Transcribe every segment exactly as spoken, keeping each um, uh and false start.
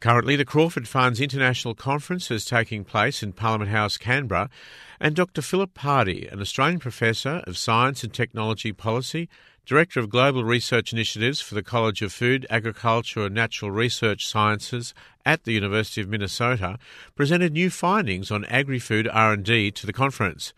Currently, the Crawford Fund's International Conference is taking place in Parliament House, Canberra, and Doctor Philip Pardey, an Australian Professor of Science and Technology Policy, Director of Global Research Initiatives for the College of Food, Agriculture and Natural Research Sciences at the University of Minnesota, presented new findings on agri-food R and D to the conference.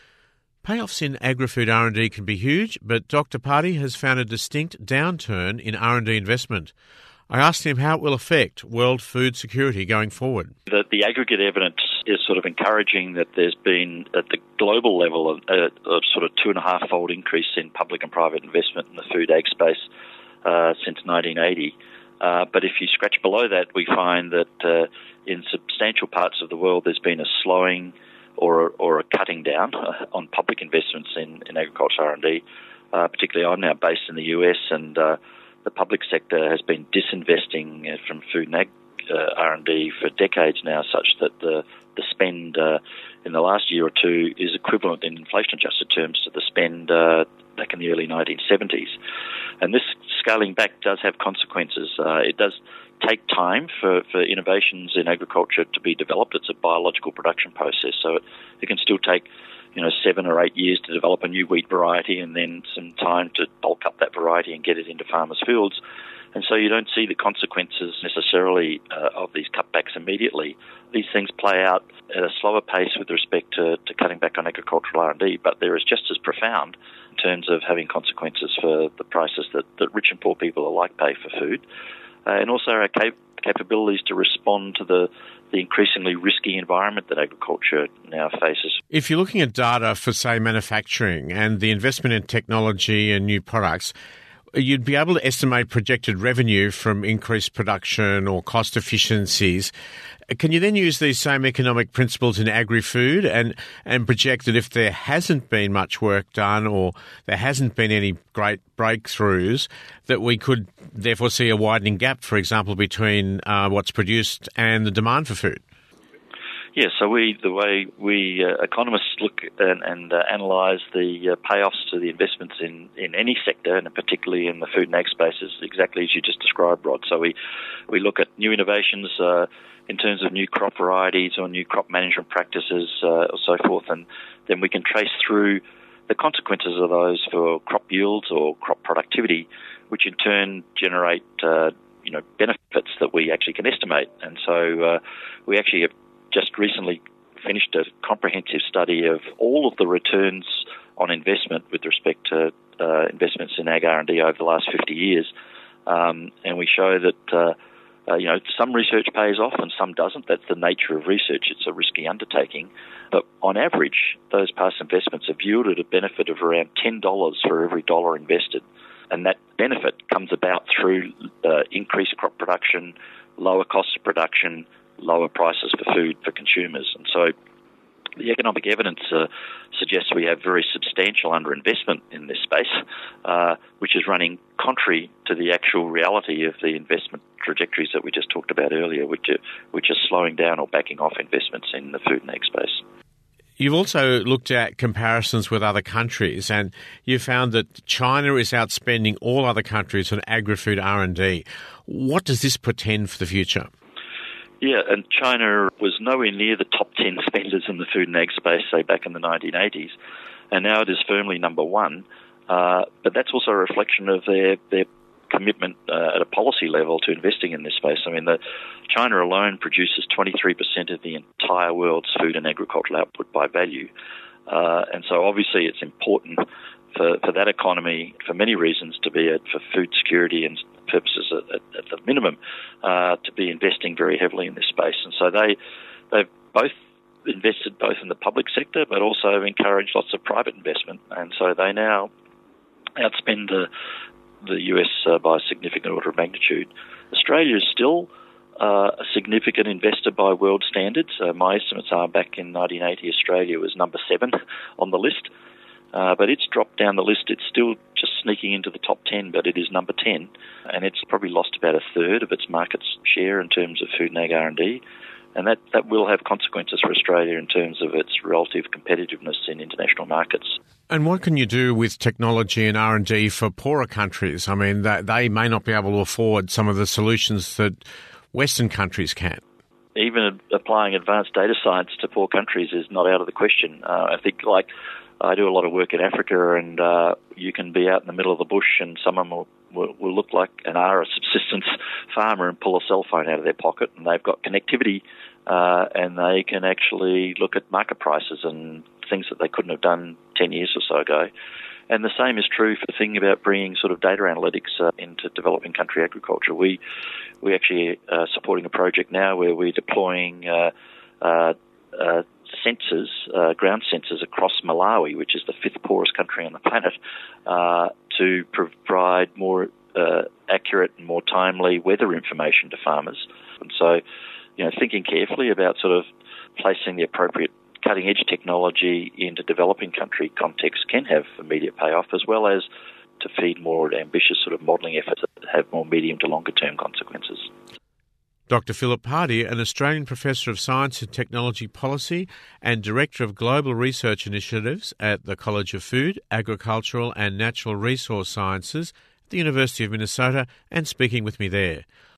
Payoffs in agri-food R and D can be huge, but Doctor Pardey has found a distinct downturn in R and D investment. I asked him how it will affect world food security going forward. The, the aggregate evidence is sort of encouraging that there's been, at the global level, a, a sort of two and a half fold increase in public and private investment in the food ag space uh, since nineteen eighty. Uh, but if you scratch below that, we find that uh, in substantial parts of the world there's been a slowing or, or a cutting down on public investments in, in agriculture R and D. Uh, particularly, I'm now based in the U S, and uh, the public sector has been disinvesting from food and ag uh, R and D for decades now, such that the the spend uh, in the last year or two is equivalent in inflation-adjusted terms to the spend uh, back in the early nineteen seventies. And this scaling back does have consequences. Uh, it does take time for, for innovations in agriculture to be developed. It's a biological production process, so it, it can still take you know, seven or eight years to develop a new wheat variety and then some time to bulk up that variety and get it into farmers' fields. And so you don't see the consequences necessarily uh, of these cutbacks immediately. These things play out at a slower pace with respect to, to cutting back on agricultural R and D, but they're as just as profound in terms of having consequences for the prices that, that rich and poor people alike pay for food, uh, and also our cap- capabilities to respond to the the increasingly risky environment that agriculture now faces. If you're looking at data for, say, manufacturing and the investment in technology and new products, you'd be able to estimate projected revenue from increased production or cost efficiencies. Can you then use these same economic principles in agri-food and, and project that if there hasn't been much work done or there hasn't been any great breakthroughs, that we could therefore see a widening gap, for example, between uh, what's produced and the demand for food? Yeah, so we the way we uh, economists look and, and uh, analyse the uh, payoffs to the investments in, in any sector, and particularly in the food and ag space, is exactly as you just described, Rod. So we, we look at new innovations uh, in terms of new crop varieties or new crop management practices uh, or so forth, and then we can trace through the consequences of those for crop yields or crop productivity, which in turn generate uh, you know benefits that we actually can estimate. And so uh, we actually have just recently finished a comprehensive study of all of the returns on investment with respect to uh, investments in ag R and D over the last fifty years. Um, and we show that, uh, uh, you know, some research pays off and some doesn't. That's the nature of research. It's a risky undertaking. But on average, those past investments have yielded a benefit of around ten dollars for every dollar invested. And that benefit comes about through uh, increased crop production, lower costs of production, lower prices for food for consumers. And so the economic evidence uh, suggests we have very substantial underinvestment in this space, uh, which is running contrary to the actual reality of the investment trajectories that we just talked about earlier, which are, which are slowing down or backing off investments in the food and ag space. You've also looked at comparisons with other countries, and you found that China is outspending all other countries on agri-food R and D. What does this portend for the future? Yeah, and China was nowhere near the top ten spenders in the food and ag space, say, back in the nineteen eighties, and now it is firmly number one. Uh, but that's also a reflection of their, their commitment uh, at a policy level to investing in this space. I mean, the, China alone produces twenty-three percent of the entire world's food and agricultural output by value. Uh, and so obviously it's important for, for that economy, for many reasons, to be, a, for food security and purposes at, at the minimum, uh, to be investing very heavily in this space. And so they, they've both invested both in the public sector, but also encouraged lots of private investment. And so they now outspend the, the U S uh, by a significant order of magnitude. Australia is still uh, a significant investor by world standards. Uh, my estimates are back in nineteen eighty, Australia was number seven on the list. Uh, but it's dropped down the list. It's still just sneaking into the top ten, but it is number ten. And it's probably lost about a third of its market share in terms of food and ag R and D. And that, that will have consequences for Australia in terms of its relative competitiveness in international markets. And what can you do with technology and R and D for poorer countries? I mean, they may not be able to afford some of the solutions that Western countries can. Even applying advanced data science to poor countries is not out of the question. Uh, I think, like, I do a lot of work in Africa, and uh, you can be out in the middle of the bush and someone will, will, will look like and are a subsistence farmer and pull a cell phone out of their pocket, and they've got connectivity uh, and they can actually look at market prices and things that they couldn't have done ten years or so ago. And the same is true for the thing about bringing sort of data analytics uh, into developing country agriculture. We we actually are supporting a project now where we're deploying uh, uh, uh, sensors, uh, ground sensors across Malawi, which is the fifth poorest country on the planet, uh, to provide more uh, accurate and more timely weather information to farmers. And so, you know, thinking carefully about sort of placing the appropriate cutting-edge technology into developing country context can have immediate payoff, as well as to feed more ambitious sort of modelling efforts that have more medium to longer-term consequences. Doctor Philip Pardee, an Australian Professor of Science and Technology Policy and Director of Global Research Initiatives at the College of Food, Agricultural and Natural Resource Sciences at the University of Minnesota, and speaking with me there.